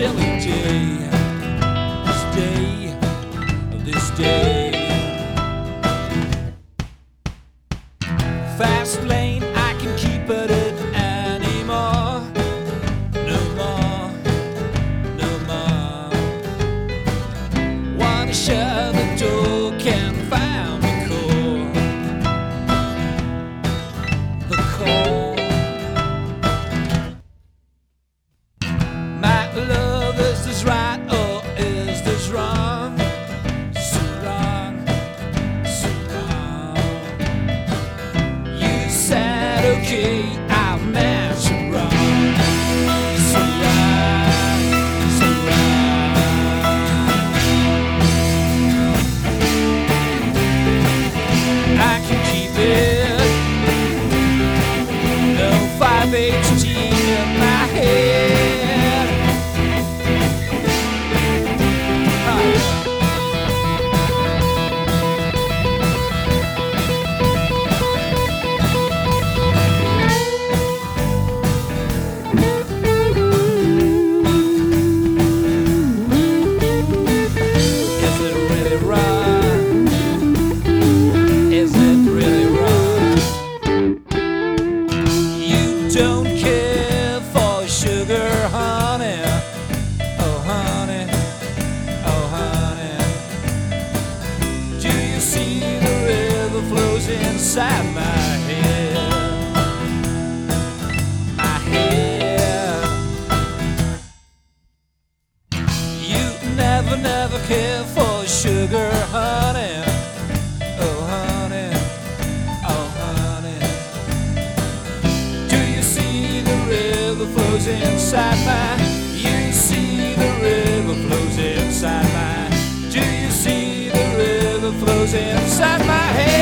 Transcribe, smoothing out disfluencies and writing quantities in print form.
chilly day, this day. Fast lane, I can keep it anymore. No more, no more. Wanna shut the door, can't find the core. The core. My love, is this right or is this wrong? So wrong, so wrong. You said okay, I meant you wrong. So wrong, so wrong. I can keep it. No 5-HT in my head. Don't care for sugar, honey. Oh, honey. Oh, honey. Do you see the river flows inside my head? My head. You never, never care for sugar, honey. Oh, honey. Oh, honey. Flows inside my. You see the river flows inside my. Do you see the river flows inside my head?